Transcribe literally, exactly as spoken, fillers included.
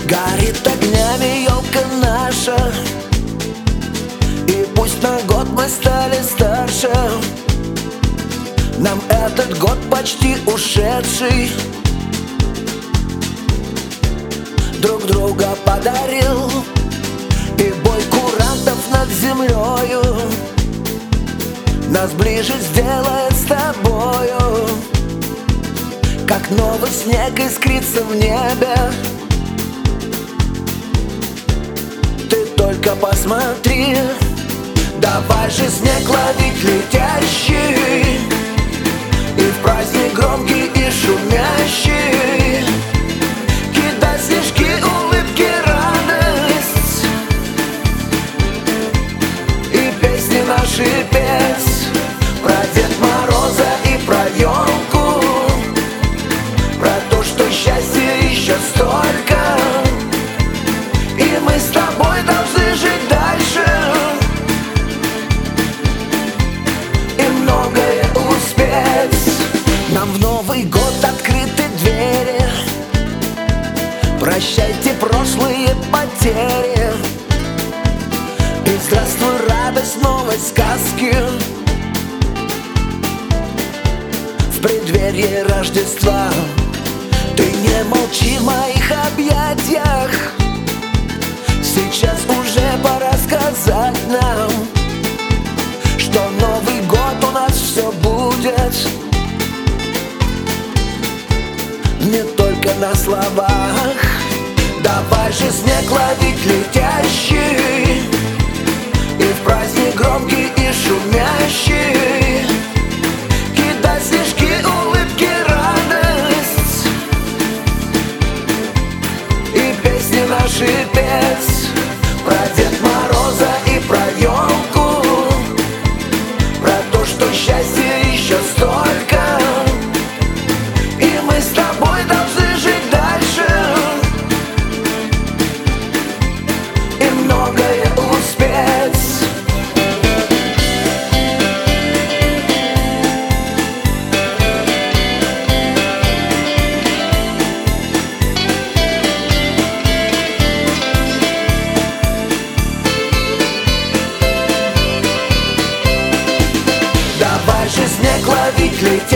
Горит огнями елка наша, и пусть на год мы стали старше, нам этот год почти ушедший друг друга подарил. И бой курантов над землею нас ближе сделает с тобою, как новый снег искрится в небе. Ты только посмотри, давай же снег ловить летящий, и в праздник громкий и шумящий кидать снежки, улыбки, радость и песни наши петь про Дед Мороза и про елку, про то, что счастья еще столько, и мы с тобой должны жить дальше и многое успеть. Нам в Новый год открыты двери, прощайте прошлые потери, и здравствуй радость новой сказки в преддверии Рождества. Ты не молчи в моих объятиях, сейчас уже пора сказать нам, что Новый год у нас все будет не только на словах. Давай же снег ловить летящий, и в праздник громкий и шумящий кидать снежки, улыбки, радость и песни наши петь про Дед Мороза и про елку, про то, что счастья еще столько, и мы с тобой должны жить дальше и многое успеть. Давай же снег ловить, лететь